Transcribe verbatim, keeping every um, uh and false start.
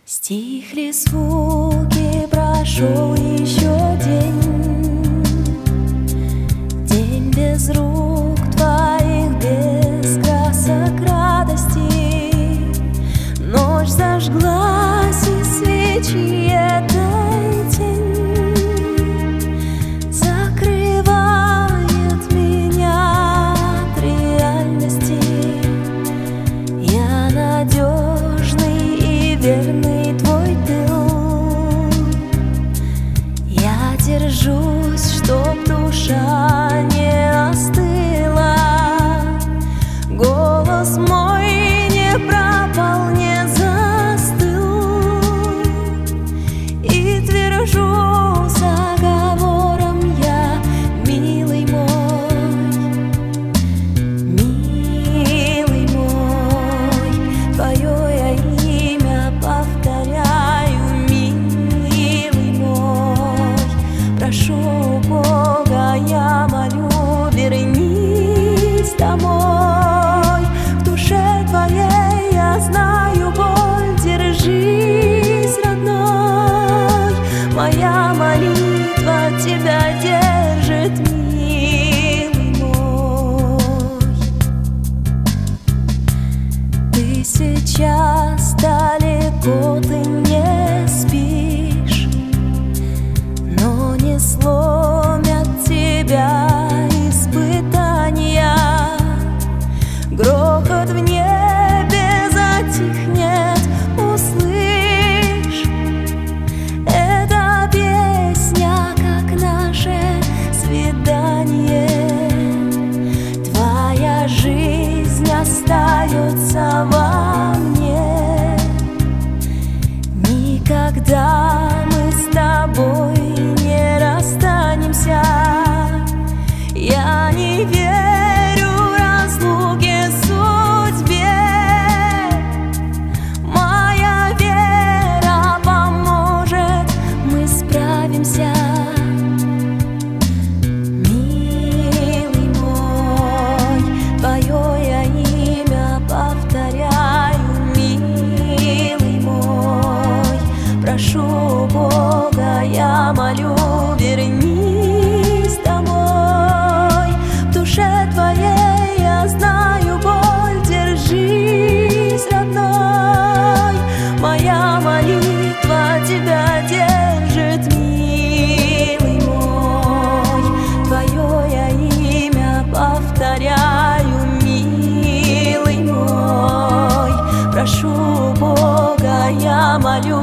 Стихли звуки, прошел еще день, день без рук твоих, без красок радости. Ночь зажглась, и свечи этой тень закрывает меня от реальности. Я надежный и верный твой тыл, я держусь, чтоб душа не остыла. Голос мой не пропал, не застыл, и твержу заговором я, милый мой, милый мой, твое я имя повторяю, милый мой. Прошу Бога, я молю, вернись домой. В душе твоей я знаю боль, держись, родной. Моя молитва тебя держит, милый мой. Ты сейчас далеко, ты не спишь, но не сломят тебя испытания. Грохот в небе затихнет, услышь. Эта песня, как наше свидание. Твоя жизнь остается во мне. Никогда мы с тобой не расстанемся. Я не верю в разлуке судьбе. Моя вера поможет, мы справимся. Милый мой, твое я имя повторяю, милый мой. Прошу Бога, я молю, вернись домой. В душе твоей я знаю боль, держись, родной. Моя молитва тебя держит, милый мой. Твое я имя повторяю, милый мой. Прошу Бога, я молю,